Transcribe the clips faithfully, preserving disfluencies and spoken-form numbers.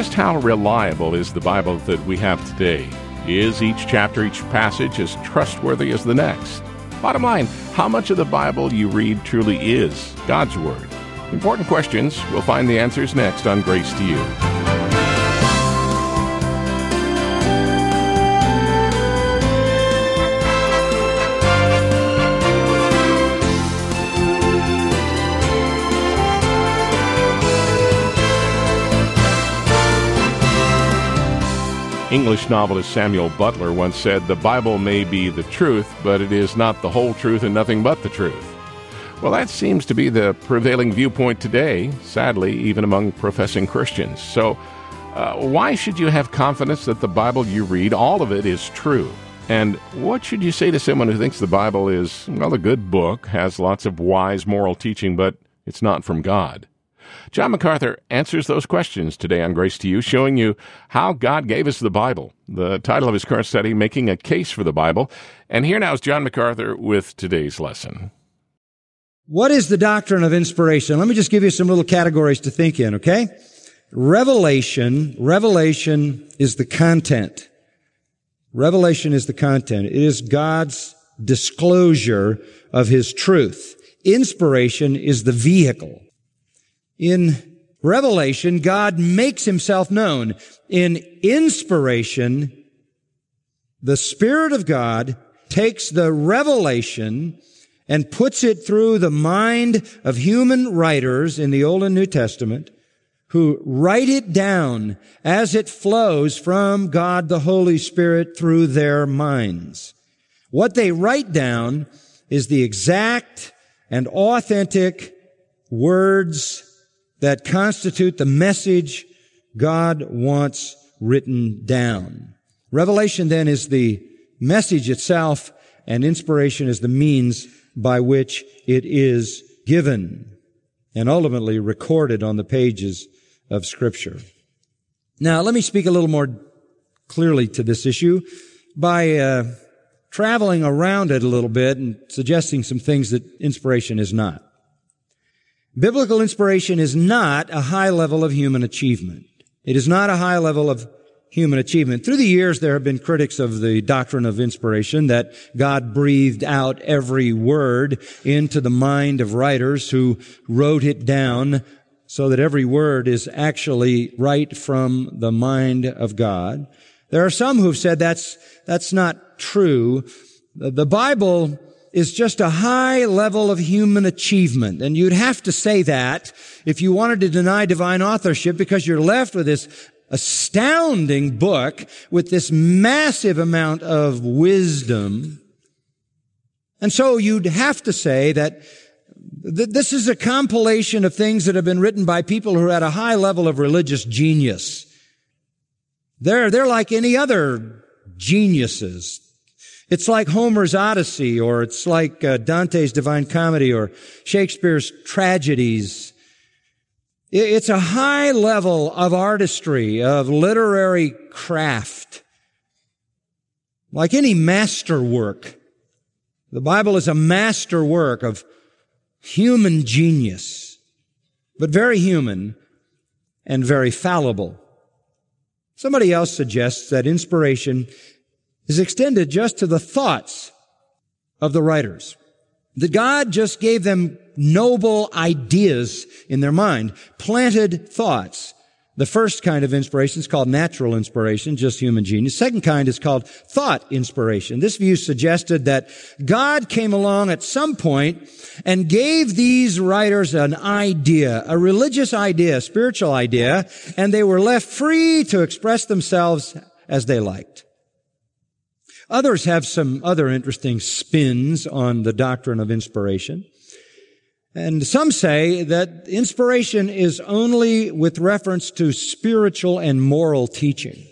just how reliable is the Bible that we have today? Is each chapter, each passage as trustworthy as the next? Bottom line, how much of the Bible you read truly is God's Word? Important questions. We'll find the answers next on Grace to You. English novelist Samuel Butler once said, "The Bible may be the truth, but it is not the whole truth and nothing but the truth." Well, that seems to be the prevailing viewpoint today, sadly, even among professing Christians. So, uh, why should you have confidence that the Bible you read, all of it, is true? And what should you say to someone who thinks the Bible is, well, a good book, has lots of wise moral teaching, but it's not from God? John MacArthur answers those questions today on Grace to You, showing you how God gave us the Bible. The title of his current study, Making a Case for the Bible. And here now is John MacArthur with today's lesson. What is the doctrine of inspiration? Let me just give you some little categories to think in, okay? Revelation, revelation is the content. Revelation is the content. It is God's disclosure of his truth. Inspiration is the vehicle. In revelation, God makes himself known. In inspiration, the Spirit of God takes the revelation and puts it through the mind of human writers in the Old and New Testament who write it down as it flows from God the Holy Spirit through their minds. What they write down is the exact and authentic words that constitute the message God wants written down. Revelation then is the message itself, and inspiration is the means by which it is given and ultimately recorded on the pages of Scripture. Now, let me speak a little more clearly to this issue by uh, traveling around it a little bit and suggesting some things that inspiration is not. Biblical inspiration is not a high level of human achievement. It is not a high level of human achievement. Through the years, there have been critics of the doctrine of inspiration, that God breathed out every word into the mind of writers who wrote it down so that every word is actually right from the mind of God. There are some who've said that's, that's not true. The Bible is just a high level of human achievement. And you'd have to say that if you wanted to deny divine authorship, because you're left with this astounding book with this massive amount of wisdom. And so you'd have to say that th- this is a compilation of things that have been written by people who had a high level of religious genius. They're, they're like any other geniuses. It's like Homer's Odyssey, or it's like uh, Dante's Divine Comedy, or Shakespeare's tragedies. It's a high level of artistry, of literary craft. Like any masterwork, the Bible is a masterwork of human genius, but very human and very fallible. Somebody else suggests that inspiration is extended just to the thoughts of the writers. That God just gave them noble ideas in their mind, planted thoughts. The first kind of inspiration is called natural inspiration, just human genius. Second kind is called thought inspiration. This view suggested that God came along at some point and gave these writers an idea, a religious idea, a spiritual idea, and they were left free to express themselves as they liked. Others have some other interesting spins on the doctrine of inspiration. And some say that inspiration is only with reference to spiritual and moral teaching.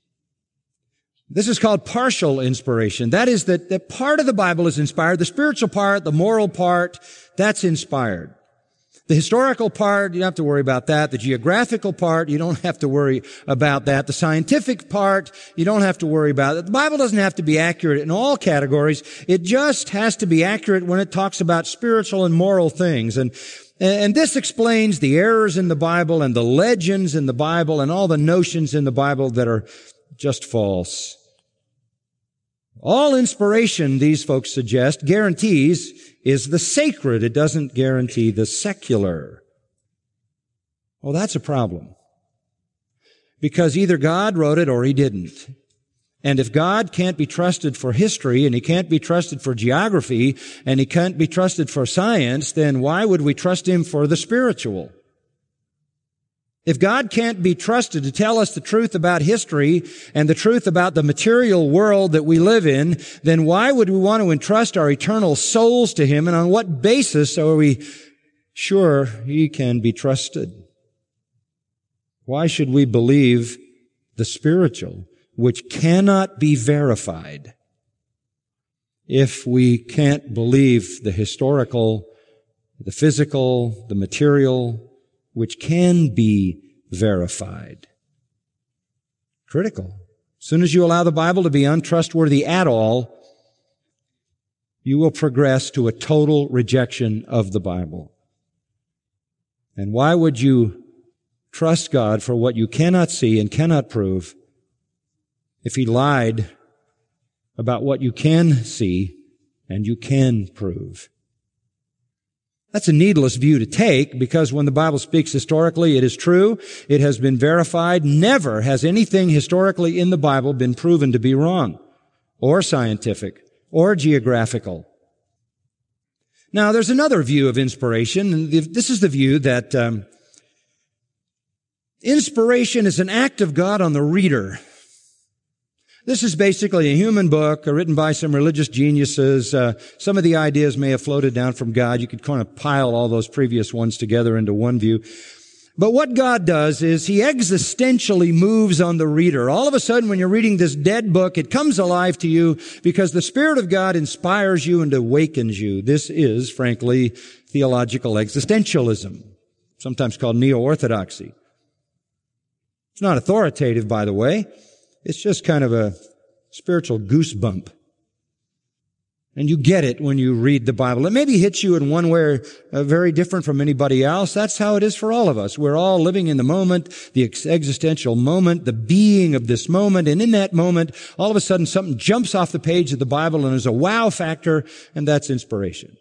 This is called partial inspiration. That is that, that part of the Bible is inspired. The spiritual part, the moral part, that's inspired. The historical part, you don't have to worry about that. The geographical part, you don't have to worry about that. The scientific part, you don't have to worry about it. The Bible doesn't have to be accurate in all categories. It just has to be accurate when it talks about spiritual and moral things. And And this explains the errors in the Bible and the legends in the Bible and all the notions in the Bible that are just false. All inspiration, these folks suggest, guarantees is the sacred. It doesn't guarantee the secular. Well, that's a problem. Because either God wrote it or He didn't. And if God can't be trusted for history, and He can't be trusted for geography, and He can't be trusted for science, then why would we trust Him for the spiritual? If God can't be trusted to tell us the truth about history and the truth about the material world that we live in, then why would we want to entrust our eternal souls to Him, and on what basis are we sure He can be trusted? Why should we believe the spiritual, which cannot be verified, if we can't believe the historical, the physical, the material, which can be verified? Critical. As soon as you allow the Bible to be untrustworthy at all, you will progress to a total rejection of the Bible. And why would you trust God for what you cannot see and cannot prove if He lied about what you can see and you can prove? That's a needless view to take, because when the Bible speaks historically, it is true. It has been verified. Never has anything historically in the Bible been proven to be wrong, or scientific, or geographical. Now, there's another view of inspiration, and this is the view that um, inspiration is an act of God on the reader. This is basically a human book written by some religious geniuses. Uh, some of the ideas may have floated down from God. You could kind of pile all those previous ones together into one view. But what God does is He existentially moves on the reader. All of a sudden, when you're reading this dead book, it comes alive to you because the Spirit of God inspires you and awakens you. This is, frankly, theological existentialism, sometimes called neo-orthodoxy. It's not authoritative, by the way. It's just kind of a spiritual goosebump. And you get it when you read the Bible. It maybe hits you in one way uh, very different from anybody else. That's how it is for all of us. We're all living in the moment, the ex- existential moment, the being of this moment. And in that moment, all of a sudden something jumps off the page of the Bible and there's a wow factor, and that's inspiration.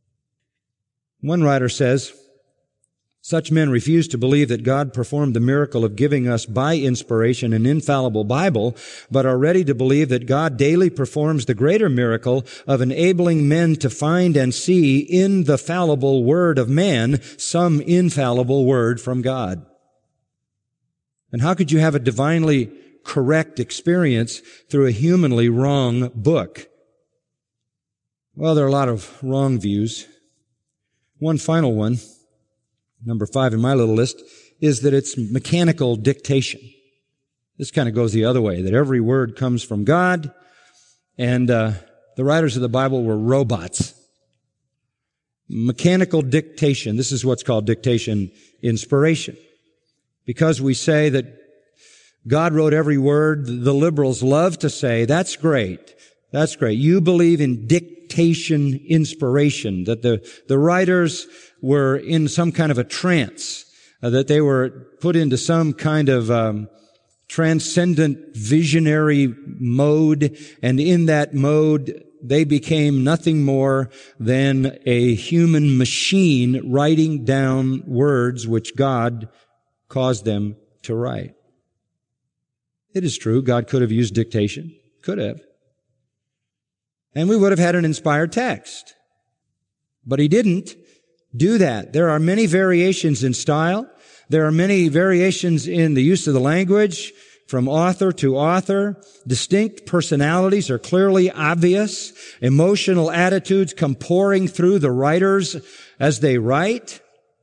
One writer says, such men refuse to believe that God performed the miracle of giving us by inspiration an infallible Bible, but are ready to believe that God daily performs the greater miracle of enabling men to find and see in the fallible word of man some infallible word from God. And how could you have a divinely correct experience through a humanly wrong book? Well, there are a lot of wrong views. One final one, number five in my little list, is that it's mechanical dictation. This kind of goes the other way, that every word comes from God, and uh, the writers of the Bible were robots. Mechanical dictation. This is what's called dictation inspiration. Because we say that God wrote every word, the liberals love to say, that's great. That's great. You believe in dictation inspiration, that the, the writers were in some kind of a trance, uh, that they were put into some kind of um, transcendent visionary mode, and in that mode they became nothing more than a human machine writing down words which God caused them to write. It is true, God could have used dictation. Could have. And we would have had an inspired text. But He didn't do that. There are many variations in style. There are many variations in the use of the language from author to author. Distinct personalities are clearly obvious. Emotional attitudes come pouring through the writers as they write.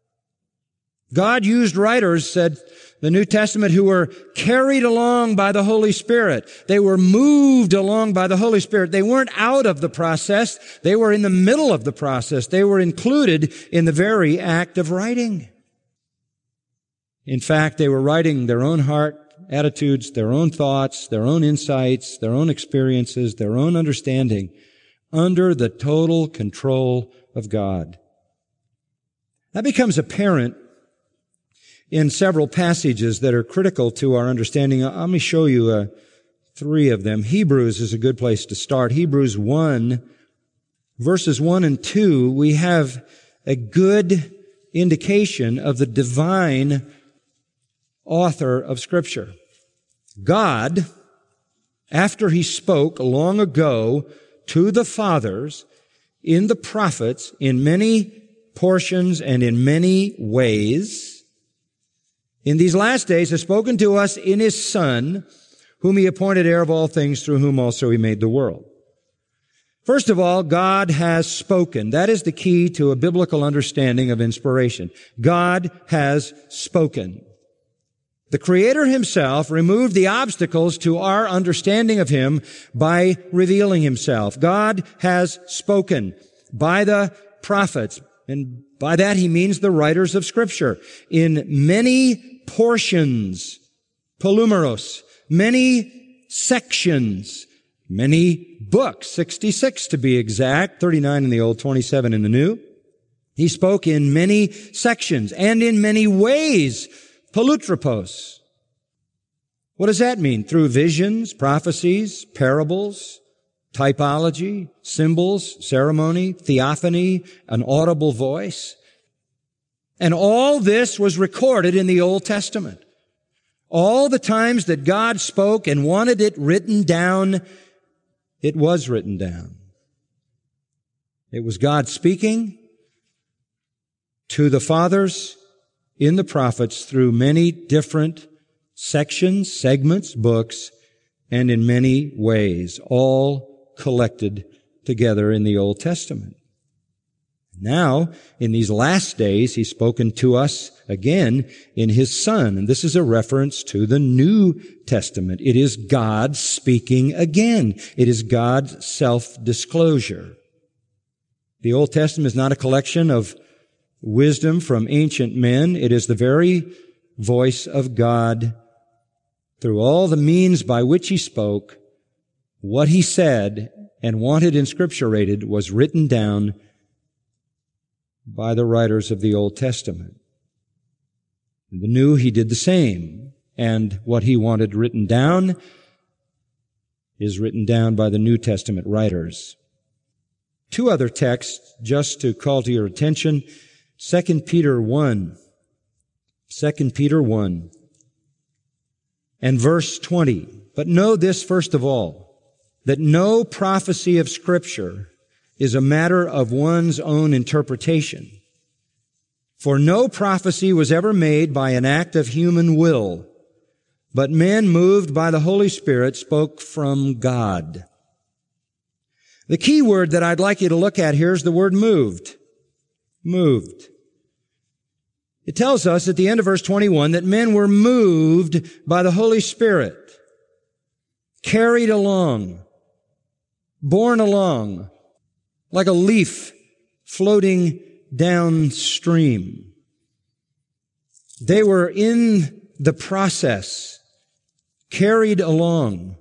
God used writers, said the New Testament, who were carried along by the Holy Spirit. They were moved along by the Holy Spirit. They weren't out of the process. They were in the middle of the process. They were included in the very act of writing. In fact, they were writing their own heart attitudes, their own thoughts, their own insights, their own experiences, their own understanding under the total control of God. That becomes apparent in several passages that are critical to our understanding. Let me show you uh, three of them. Hebrews is a good place to start. Hebrews one, verses one and two, we have a good indication of the divine author of Scripture. God, after He spoke long ago to the fathers in the prophets in many portions and in many ways, in these last days has spoken to us in His Son, whom He appointed heir of all things, through whom also He made the world. First of all, God has spoken. That is the key to a biblical understanding of inspiration. God has spoken. The Creator Himself removed the obstacles to our understanding of Him by revealing Himself. God has spoken by the prophets, and by that He means the writers of Scripture, in many portions, polumeros, many sections, many books, sixty-six to be exact, thirty-nine in the Old, twenty-seven in the New. He spoke in many sections and in many ways, palutropos. What does that mean? Through visions, prophecies, parables, typology, symbols, ceremony, theophany, an audible voice. And all this was recorded in the Old Testament. All the times that God spoke and wanted it written down, it was written down. It was God speaking to the fathers in the prophets through many different sections, segments, books, and in many ways, all collected together in the Old Testament. Now, in these last days, He's spoken to us again in His Son. And this is a reference to the New Testament. It is God speaking again. It is God's self-disclosure. The Old Testament is not a collection of wisdom from ancient men. It is the very voice of God through all the means by which He spoke. What He said and wanted inscripturated was written down by the writers of the Old Testament. In the New, He did the same. And what He wanted written down is written down by the New Testament writers. Two other texts just to call to your attention. Second Peter one. Second Peter one. And verse twenty. But know this first of all, that no prophecy of Scripture is a matter of one's own interpretation. For no prophecy was ever made by an act of human will, but men moved by the Holy Spirit spoke from God. The key word that I'd like you to look at here is the word moved. Moved. It tells us at the end of verse twenty-one that men were moved by the Holy Spirit, carried along, borne along, like a leaf floating downstream. They were in the process, carried along.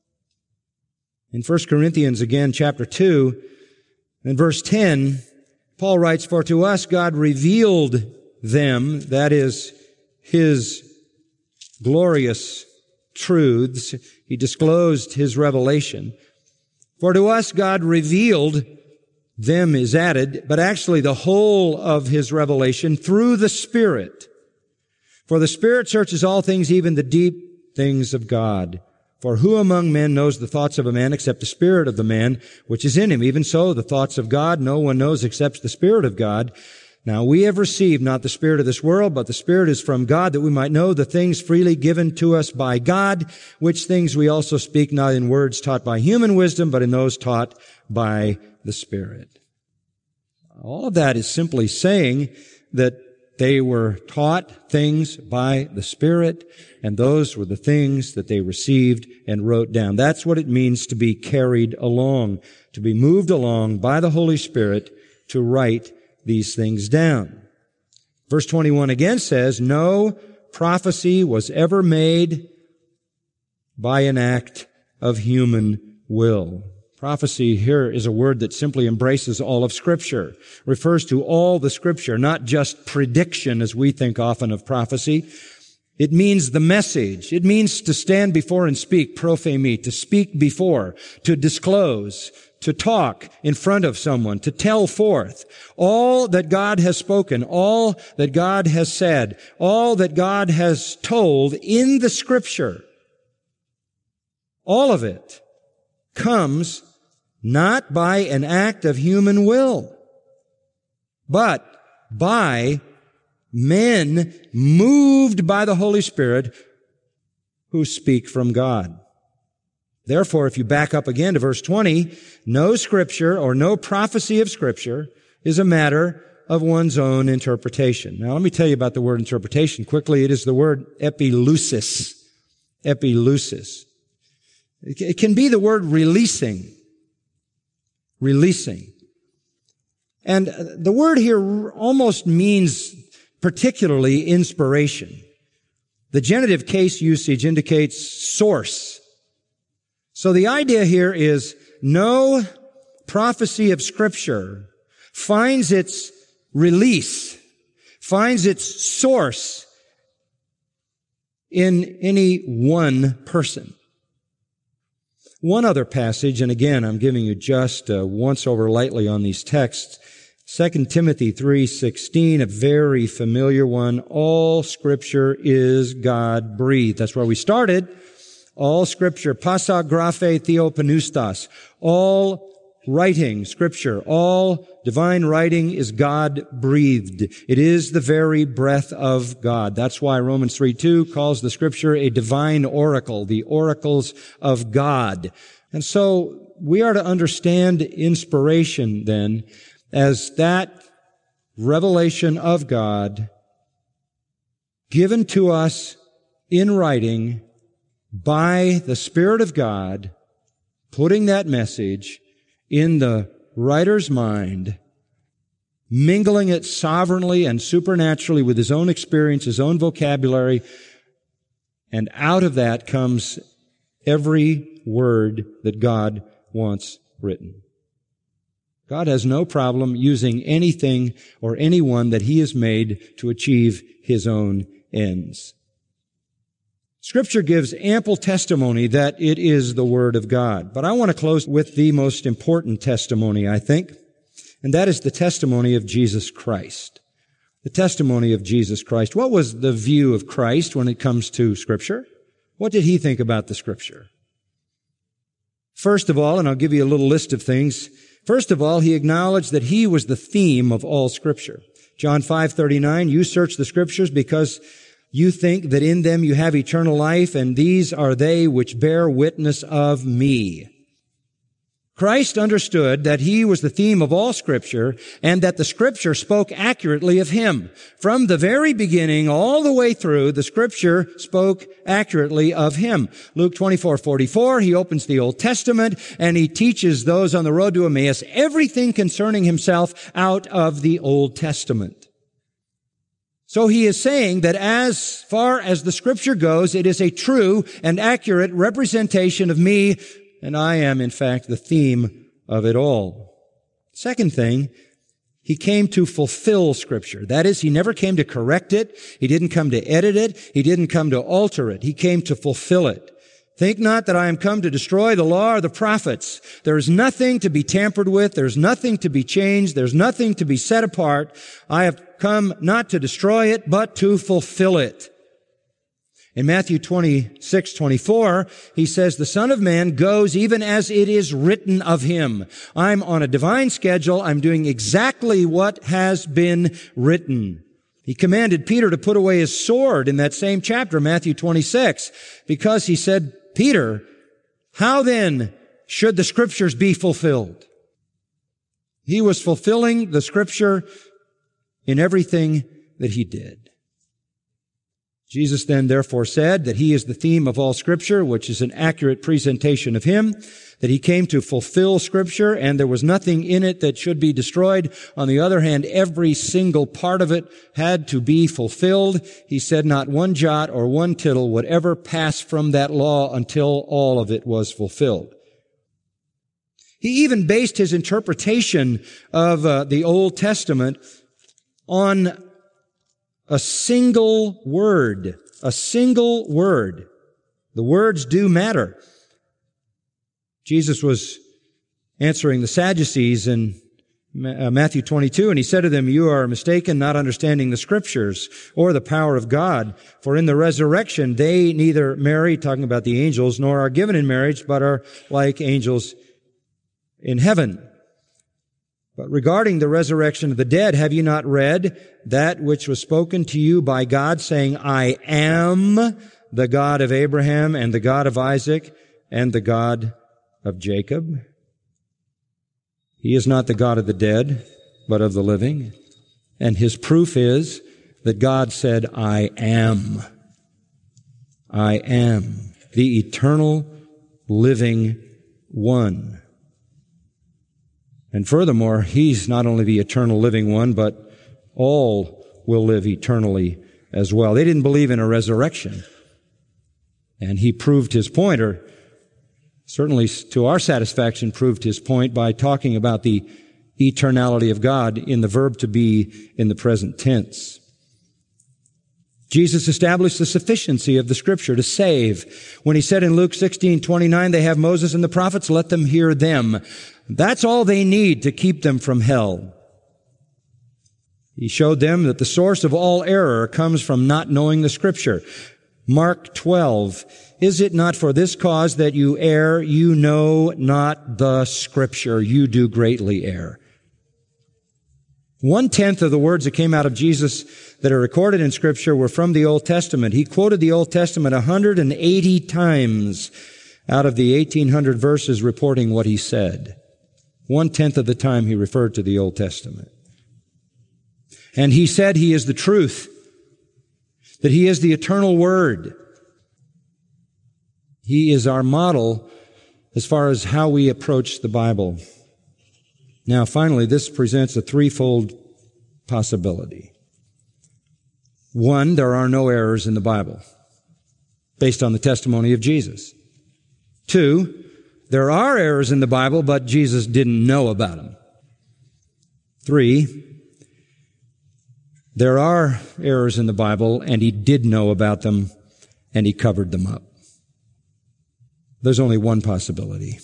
In First Corinthians again, chapter two, and verse ten, Paul writes, For to us God revealed them, that is, His glorious truths. He disclosed His revelation. For to us God revealed, them is added, but actually the whole of His revelation through the Spirit. For the Spirit searches all things, even the deep things of God. For who among men knows the thoughts of a man except the spirit of the man which is in him? Even so, the thoughts of God no one knows except the Spirit of God. Now we have received not the spirit of this world, but the Spirit is from God, that we might know the things freely given to us by God, which things we also speak not in words taught by human wisdom, but in those taught by the Spirit. All of that is simply saying that they were taught things by the Spirit, and those were the things that they received and wrote down. That's what it means to be carried along, to be moved along by the Holy Spirit to write these things down. Verse twenty-one again says, no prophecy was ever made by an act of human will. Prophecy here is a word that simply embraces all of Scripture, refers to all the Scripture, not just prediction as we think often of prophecy. It means the message. It means to stand before and speak, prophemi, to speak before, to disclose, to talk in front of someone, to tell forth all that God has spoken, all that God has said, all that God has told in the Scripture. All of it comes not by an act of human will, but by men moved by the Holy Spirit who speak from God. Therefore, if you back up again to verse twenty, no Scripture or no prophecy of Scripture is a matter of one's own interpretation. Now, let me tell you about the word interpretation quickly. It is the word epileusis. Epileusis. It can be the word releasing. Releasing. And the word here almost means particularly inspiration. The genitive case usage indicates source. So the idea here is no prophecy of Scripture finds its release, finds its source in any one person. One other passage, and again, I'm giving you just a once over lightly on these texts, Second Timothy three sixteen, a very familiar one. All Scripture is God-breathed. That's where we started. All Scripture, pasa graphe theopneustos. All writing, Scripture, all divine writing is God-breathed. It is the very breath of God. That's why Romans three two calls the Scripture a divine oracle, the oracles of God. And so we are to understand inspiration then as that revelation of God given to us in writing by the Spirit of God, putting that message in the writer's mind, mingling it sovereignly and supernaturally with his own experience, his own vocabulary, and out of that comes every word that God wants written. God has no problem using anything or anyone that He has made to achieve His own ends. Scripture gives ample testimony that it is the Word of God. But I want to close with the most important testimony, I think, and that is the testimony of Jesus Christ. The testimony of Jesus Christ. What was the view of Christ when it comes to Scripture? What did He think about the Scripture? First of all, and I'll give you a little list of things, first of all, He acknowledged that He was the theme of all Scripture. John five thirty-nine, you search the Scriptures because you think that in them you have eternal life, and these are they which bear witness of me. Christ understood that He was the theme of all Scripture and that the Scripture spoke accurately of Him. From the very beginning all the way through, the Scripture spoke accurately of Him. Luke twenty-four forty-four, He opens the Old Testament and He teaches those on the road to Emmaus everything concerning Himself out of the Old Testament. So He is saying that as far as the Scripture goes, it is a true and accurate representation of me, and I am, in fact, the theme of it all. Second thing, He came to fulfill Scripture. That is, He never came to correct it. He didn't come to edit it. He didn't come to alter it. He came to fulfill it. Think not that I am come to destroy the law or the prophets. There is nothing to be tampered with. There's nothing to be changed. There's nothing to be set apart. I have come not to destroy it, but to fulfill it. In Matthew twenty-six twenty-four, He says, the Son of Man goes even as it is written of Him. I'm on a divine schedule. I'm doing exactly what has been written. He commanded Peter to put away his sword in that same chapter, Matthew twenty-six, because He said, Peter, how then should the Scriptures be fulfilled? He was fulfilling the Scripture in everything that He did. Jesus then therefore said that He is the theme of all Scripture, which is an accurate presentation of Him, that He came to fulfill Scripture, and there was nothing in it that should be destroyed. On the other hand, every single part of it had to be fulfilled. He said not one jot or one tittle would ever pass from that law until all of it was fulfilled. He even based his interpretation of uh, the Old Testament on a single word. A single word. The words do matter. Jesus was answering the Sadducees in Matthew twenty-two, and he said to them, "You are mistaken, not understanding the Scriptures or the power of God. For in the resurrection they neither marry," talking about the angels, "nor are given in marriage, but are like angels in heaven. But regarding the resurrection of the dead, have you not read that which was spoken to you by God, saying, I am the God of Abraham and the God of Isaac and the God of Jacob? He is not the God of the dead, but of the living. And his proof is that God said, I am. I am the eternal living one. And furthermore, he's not only the eternal living one, but all will live eternally as well. They didn't believe in a resurrection. And he proved his point, or certainly to our satisfaction proved his point by talking about the eternality of God in the verb to be in the present tense. Jesus established the sufficiency of the Scripture to save. When he said in Luke sixteen twenty-nine, they have Moses and the prophets, let them hear them. That's all they need to keep them from hell. He showed them that the source of all error comes from not knowing the Scripture. Mark twelve, is it not for this cause that you err? You know not the Scripture. You do greatly err. One-tenth of the words that came out of Jesus that are recorded in Scripture were from the Old Testament. He quoted the Old Testament one hundred eighty times out of the eighteen hundred verses reporting what he said. One-tenth of the time he referred to the Old Testament. And he said he is the truth, that he is the eternal Word. He is our model as far as how we approach the Bible. Now, finally, this presents a threefold possibility. One, there are no errors in the Bible, based on the testimony of Jesus. Two, there are errors in the Bible, but Jesus didn't know about them. Three, there are errors in the Bible, and he did know about them, and he covered them up. There's only one possibility.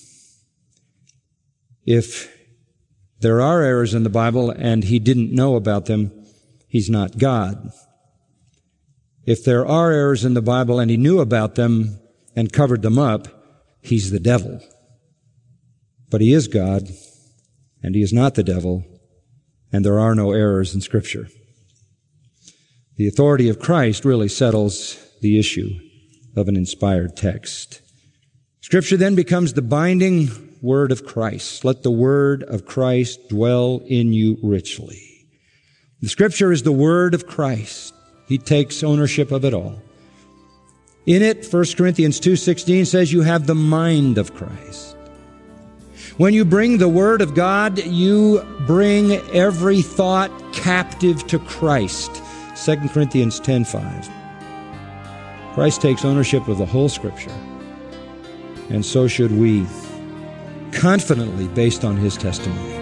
If there are errors in the Bible and he didn't know about them, he's not God. If there are errors in the Bible and he knew about them and covered them up, he's the devil. But he is God, and he is not the devil, and there are no errors in Scripture. The authority of Christ really settles the issue of an inspired text. Scripture then becomes the binding Word of Christ. Let the Word of Christ dwell in you richly. The Scripture is the Word of Christ. He takes ownership of it all. In it, First Corinthians two sixteen says you have the mind of Christ. When you bring the Word of God, you bring every thought captive to Christ. Second Corinthians ten five. Christ takes ownership of the whole Scripture, and so should we, confidently based on his testimony.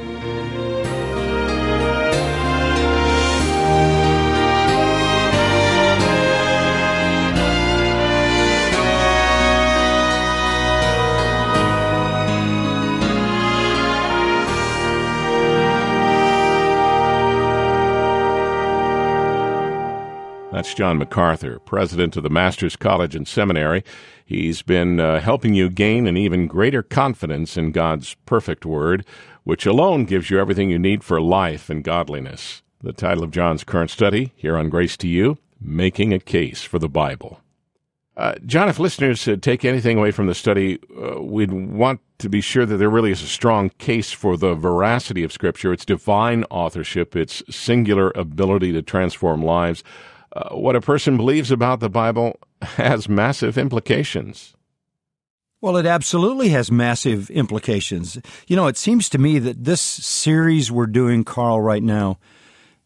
That's John MacArthur, president of the Masters College and Seminary. He's been uh, helping you gain an even greater confidence in God's perfect Word, which alone gives you everything you need for life and godliness. The title of John's current study, here on Grace to You, Making a Case for the Bible. Uh, John, if listeners uh, take anything away from the study, uh, we'd want to be sure that there really is a strong case for the veracity of Scripture, its divine authorship, its singular ability to transform lives. Uh, what a person believes about the Bible has massive implications. Well, it absolutely has massive implications. You know, it seems to me that this series we're doing, Carl, right now,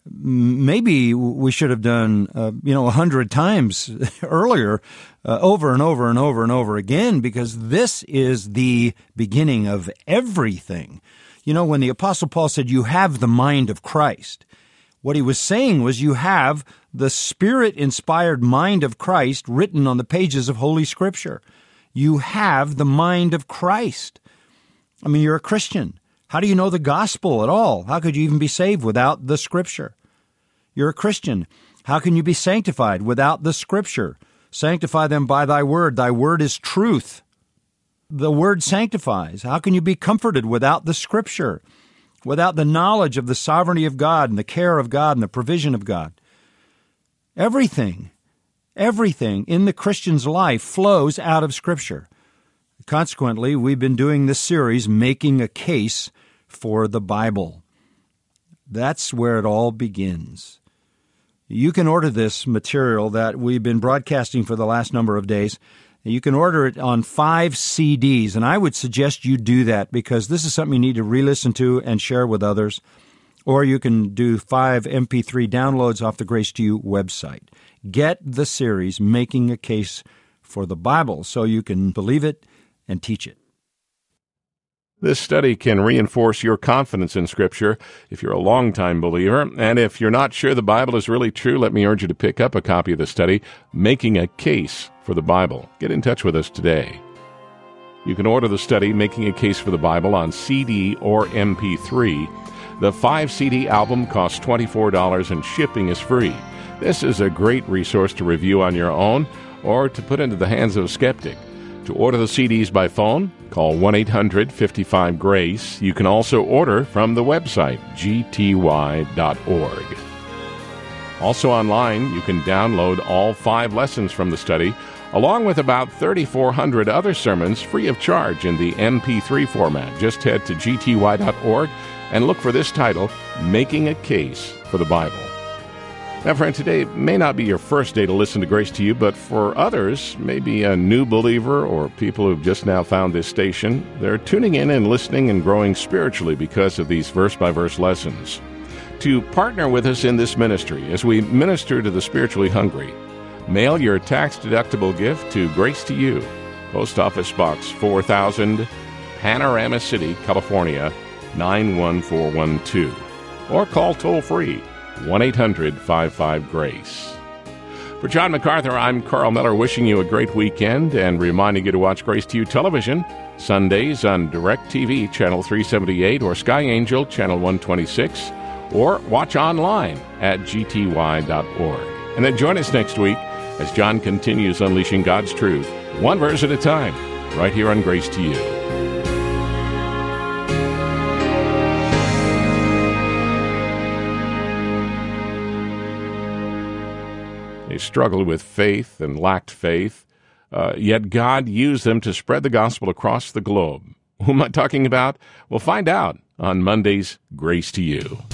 maybe we should have done, uh, you know, a hundred times earlier, uh, over and over and over and over again, because this is the beginning of everything. You know, when the Apostle Paul said, you have the mind of Christ, what he was saying was you have the Spirit-inspired mind of Christ written on the pages of Holy Scripture. You have the mind of Christ. I mean, you're a Christian. How do you know the gospel at all? How could you even be saved without the Scripture? You're a Christian. How can you be sanctified without the Scripture? Sanctify them by thy word. Thy word is truth. The word sanctifies. How can you be comforted without the Scripture? Without the knowledge of the sovereignty of God and the care of God and the provision of God? Everything, everything in the Christian's life flows out of Scripture. Consequently, we've been doing this series, Making a Case for the Bible. That's where it all begins. You can order this material that we've been broadcasting for the last number of days. You can order it on five C Ds, and I would suggest you do that because this is something you need to re-listen to and share with others. Or you can do five M P three downloads off the Grace to You website. Get the series, Making a Case for the Bible, so you can believe it and teach it. This study can reinforce your confidence in Scripture if you're a longtime believer. And if you're not sure the Bible is really true, let me urge you to pick up a copy of the study, Making a Case for the Bible. Get in touch with us today. You can order the study, Making a Case for the Bible, on C D or M P three. The five C D album costs twenty-four dollars and shipping is free. This is a great resource to review on your own or to put into the hands of a skeptic. To order the C Ds by phone, call one eight hundred fifty-five GRACE. You can also order from the website, g t y dot org. Also online, you can download all five lessons from the study, along with about thirty-four hundred other sermons free of charge in the M P three format. Just head to g t y dot org and look for this title, Making a Case for the Bible. Now, friend, today may not be your first day to listen to Grace to You, but for others, maybe a new believer or people who've just now found this station, they're tuning in and listening and growing spiritually because of these verse-by-verse lessons. To partner with us in this ministry as we minister to the spiritually hungry, mail your tax-deductible gift to Grace to You, Post Office Box four thousand, Panorama City, California, nine one four one two, or call toll-free one eight hundred fifty-five GRACE. For John MacArthur, I'm Carl Miller, wishing you a great weekend and reminding you to watch Grace to You television Sundays on DirecTV Channel three seventy-eight or Sky Angel Channel one twenty-six, or watch online at g t y dot org. And then join us next week as John continues unleashing God's truth, one verse at a time, right here on Grace to You. They struggled with faith and lacked faith, uh, yet God used them to spread the gospel across the globe. Who am I talking about? We'll find out on Monday's Grace to You.